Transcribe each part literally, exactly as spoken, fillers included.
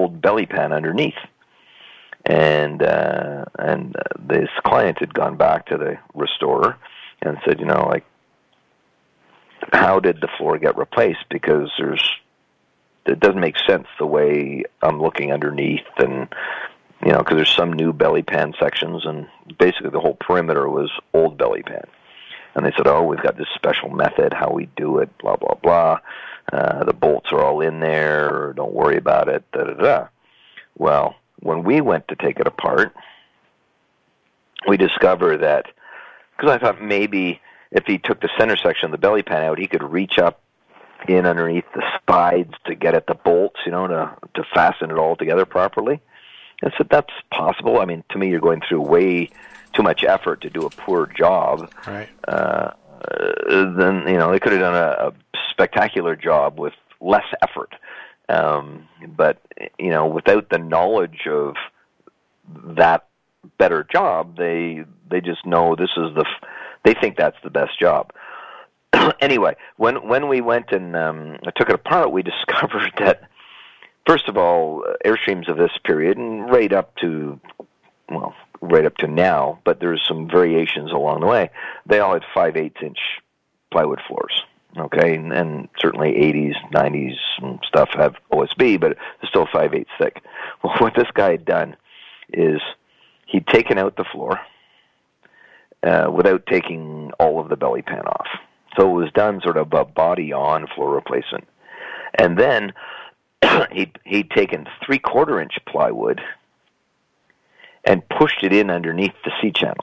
old belly pan underneath. And uh, and uh, this client had gone back to the restorer and said, you know, like, how did the floor get replaced? Because there's, it doesn't make sense the way I'm looking underneath, and, you know, because there's some new belly pan sections, and basically the whole perimeter was old belly pan. And they said, oh, we've got this special method, how we do it, blah, blah, blah. Uh, the bolts are all in there, don't worry about it, da, da, da. Well, when we went to take it apart, we discovered that, because I thought maybe if he took the center section of the belly pan out, he could reach up in underneath the sides to get at the bolts, you know, to, to fasten it all together properly. I said, that's possible. I mean, to me, you're going through way too much effort to do a poor job. Right. Uh, then, you know, they could have done a, a spectacular job with less effort. Um, but, you know, without the knowledge of that better job, they they just know this is the, f- they think that's the best job. Anyway, when when we went and um, took it apart, we discovered that, first of all, Airstreams of this period, and right up to, well, right up to now, but there's some variations along the way, they all had five eighths inch plywood floors. Okay, and, and certainly eighties, nineties and stuff have O S B, but it's still five eighths thick. Well, what this guy had done is he'd taken out the floor uh, without taking all of the belly pan off. So it was done sort of a body-on floor replacement. And then he'd, he'd taken three-quarter inch plywood and pushed it in underneath the C-channel.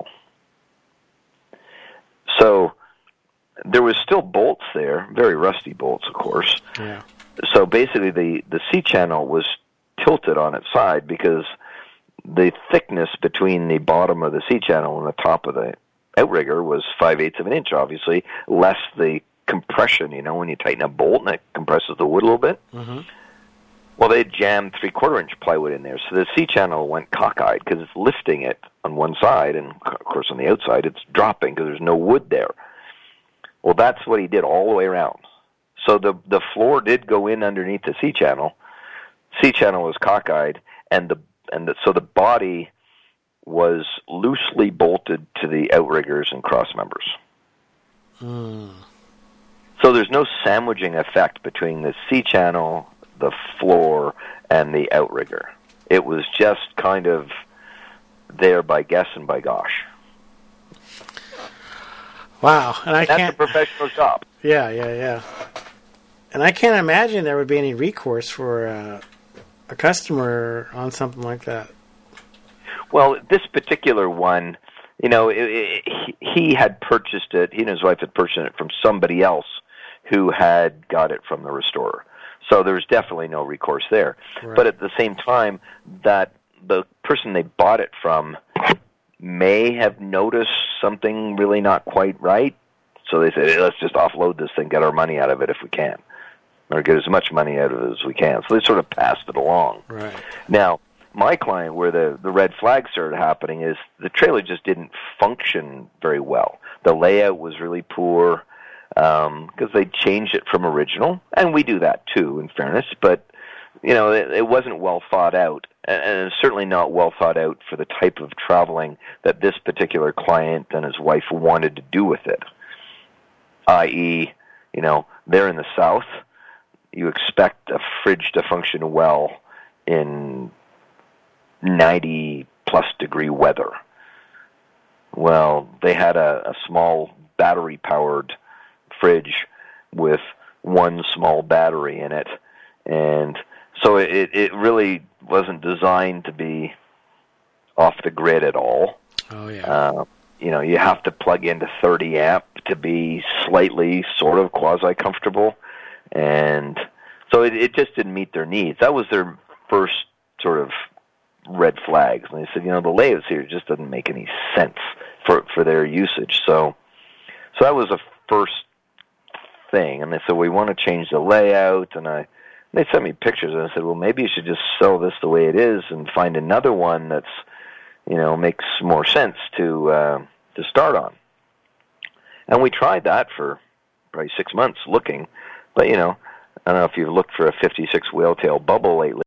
So there was still bolts there, very rusty bolts, of course. Yeah. So basically the, the C-channel was tilted on its side because the thickness between the bottom of the C-channel and the top of the outrigger was five eighths of an inch, obviously, less the compression, you know, when you tighten a bolt and it compresses the wood a little bit. Mm-hmm. Well, they jammed three-quarter inch plywood in there, so the C-channel went cockeyed because it's lifting it on one side, and, of course, on the outside it's dropping because there's no wood there. Well, that's what he did all the way around. So the the floor did go in underneath the C-channel. C-channel was cockeyed, and the and the, so the body was loosely bolted to the outriggers and cross members. Mm. So there's no sandwiching effect between the C-channel, the floor, and the outrigger. It was just kind of there by guess and by gosh. Wow, and I That's can't. a professional job. Yeah, yeah, yeah. And I can't imagine there would be any recourse for uh, a customer on something like that. Well, this particular one, you know, it, it, he had purchased it. He and his wife had purchased it from somebody else who had got it from the restorer. So there's definitely no recourse there. Right. But at the same time, that the person they bought it from may have noticed something really not quite right. So they said, hey, let's just offload this thing, get our money out of it if we can, or get as much money out of it as we can. So they sort of passed it along. Right. Now, my client, where the, the red flag started happening, is the trailer just didn't function very well. The layout was really poor because um, they changed it from original, and we do that too, in fairness, but you know, it, it wasn't well thought out, and, and it's certainly not well thought out for the type of traveling that this particular client and his wife wanted to do with it, that is, you know, they're in the south. You expect a fridge to function well in ninety plus degree weather. Well, they had a, a small battery-powered fridge with one small battery in it, and so it, it really wasn't designed to be off the grid at all. Oh, yeah. Uh, you know, you have to plug into thirty amp to be slightly sort of quasi-comfortable, and so it, it just didn't meet their needs. That was their first sort of red flags. And they said, you know, the layouts here just doesn't make any sense for for their usage. So so that was a first thing. And they said, we want to change the layout. And I they sent me pictures, and I said, well, maybe you should just sell this the way it is and find another one that's, you know, makes more sense to uh, to start on. And we tried that for probably six months looking. But, you know, I don't know if you've looked for a fifty-six whale tail bubble lately.